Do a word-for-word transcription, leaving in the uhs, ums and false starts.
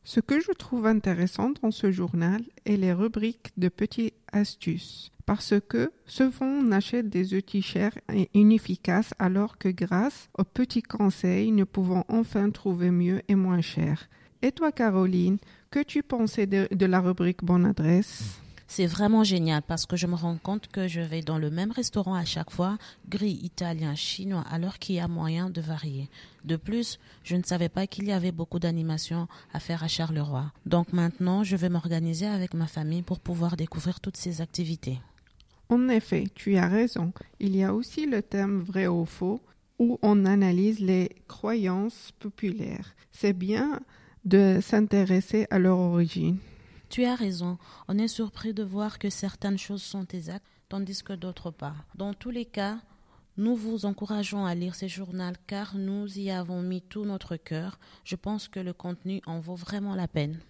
Ce que je trouve intéressant dans ce journal est les rubriques de petites astuces. Parce que souvent on achète des outils chers et inefficaces alors que grâce aux petits conseils, nous pouvons enfin trouver mieux et moins cher. Et toi Caroline, que tu pensais de, de la rubrique Bonne adresse ? C'est vraiment génial parce que je me rends compte que je vais dans le même restaurant à chaque fois, gris, italien, chinois, alors qu'il y a moyen de varier. De plus, je ne savais pas qu'il y avait beaucoup d'animations à faire à Charleroi. Donc maintenant, je vais m'organiser avec ma famille pour pouvoir découvrir toutes ces activités. En effet, tu as raison. Il y a aussi le thème vrai ou faux où on analyse les croyances populaires. C'est bien de s'intéresser à leur origine. Tu as raison, on est surpris de voir que certaines choses sont exactes, tandis que d'autres pas. Dans tous les cas, nous vous encourageons à lire ces journaux car nous y avons mis tout notre cœur. Je pense que le contenu en vaut vraiment la peine.